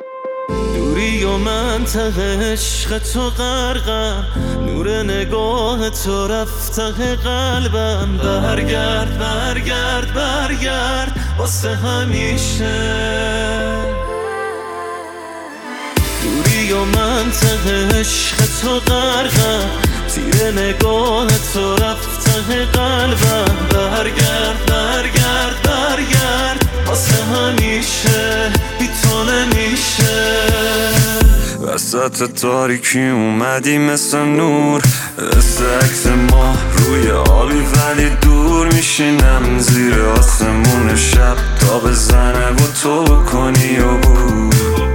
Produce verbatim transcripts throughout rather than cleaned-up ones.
دوری و منطقه عشق تو غرقم، نور نگاه تو رفته قلبم. برگرد برگرد برگرد واسه همیشه. دوری و منطقه عشق تو غرقم، تیر نگاه تو رفته قلبم. برگرد برگرد برگرد واسه همیشه، بی تو نمیشه. وسط تاریکی اومدی مثل نور، مثل عکس ماه روی آبی ولی دور. میشینم زیر آسمون شب تا بزنه و تو بکنی و بود.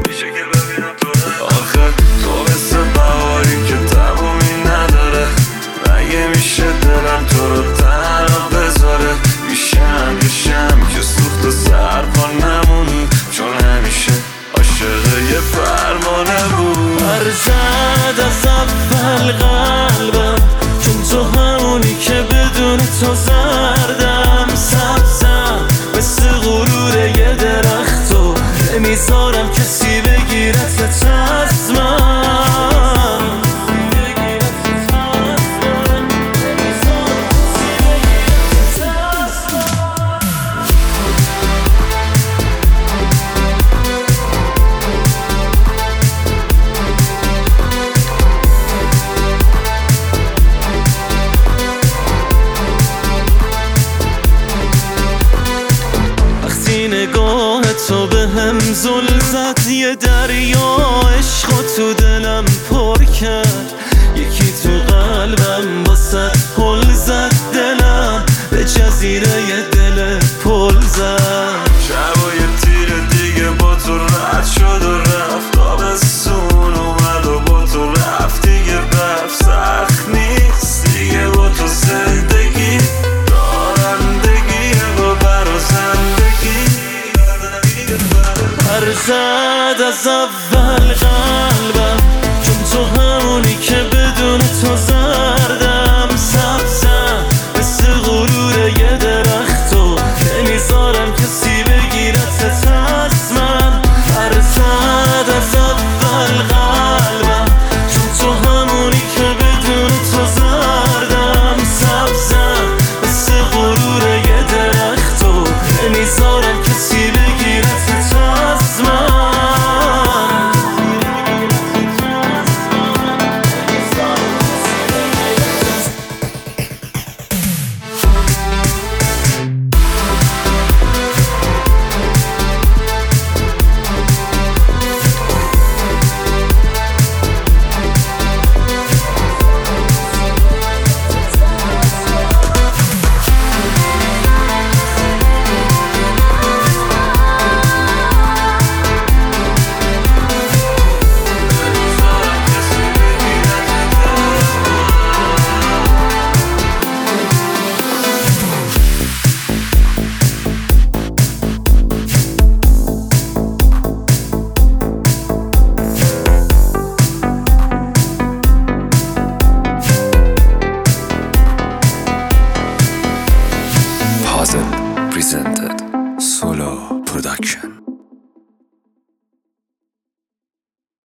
آخه تو مثل بهاری که تمومی نداره، مگه میشه دلم تو رو تنها بذاره؟ میشم که شم که سوخت و سرپا نمونی، چون همیشه عاشق یه فرمانه بود. برزد از اول قلبم، چون تو همونی که بدون تو زردم. سبزم مثل غرور یه درخت و نمیذارم کسی بگیرت چشمم. نگاه تو به هم زل زد، یه دریا عشق تو دلم پر کرد. یکی تو قلبم واسه پل زد، دلم به جزیره یه دل پل زد. شب و یه تیر دیگه با تو رد شد و رفت، آبستون اومد و با تو رفت دیگه. برف سخت نیست دیگه با تو زندگی، رانندگیه و برا زندگی. برزد از اول قلبم،